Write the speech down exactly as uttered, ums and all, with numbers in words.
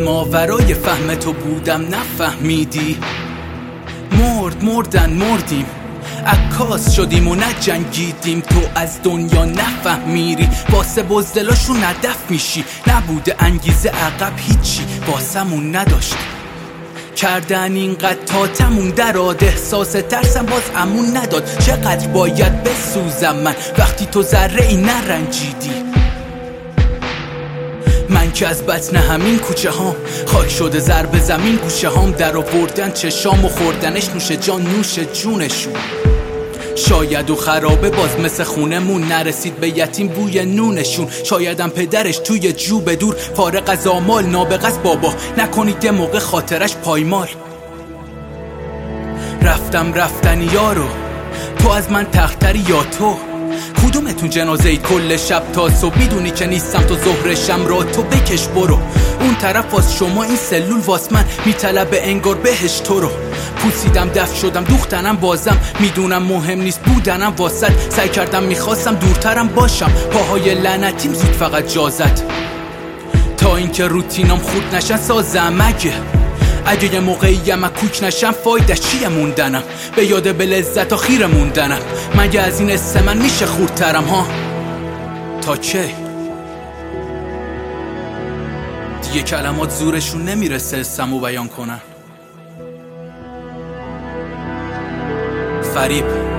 ماورای فهم تو بودم نفهمیدی. مرد مردن مردیم، عکاس شدیم و نجنگیدیم. تو از دنیا نفهمیری، واسه بزدلاشون هدف میشی. نبوده انگیزه عقب هیچی واسمون نداشت کردن اینقدر تا تموم دراد. احساس ترسم باز امون نداد. چقدر باید بسوزم من وقتی تو ذره ای نرنجیدی. من که از بطن همین کوچه هام خاک شده ضرب زمین گوشه هام. در آوردن چشام و خوردنش نوش جان نوش جونشون. شاید و خرابه باز مثل خونمون نرسید به یتیم بوی نونشون. شایدم پدرش توی جوب دور فارغ از آمال نابغه است بابا. نکنید یه موقع خاطرش پایمال. رفتم رفتنی یارو، تو از من تختری یا تو؟ کدومتون جنازه ای کل شب تا صبح؟ میدونی که نیستم تو ظهرشم را تو بکش برو. اون طرف واس شما این سلول واس من میطلبه انگار بهش تو رو. پوسیدم دفع شدم دوختنم بازم. میدونم مهم نیست بودنم واسط. سعی کردم میخواستم دورترم باشم. پاهای لعنتیم زود فقط جازت تا اینکه روتینام خورد نشن سازم. اگه اگه یه موقعی یه مکوک نشم فایدش چیه موندنم؟ به یاد به لذت و خیره موندنم. مگه از این اسم من میشه خوردترم ها؟ تا کی؟ دیگه کلمات زورشون نمیرسه اسمو بیان کنن. فریب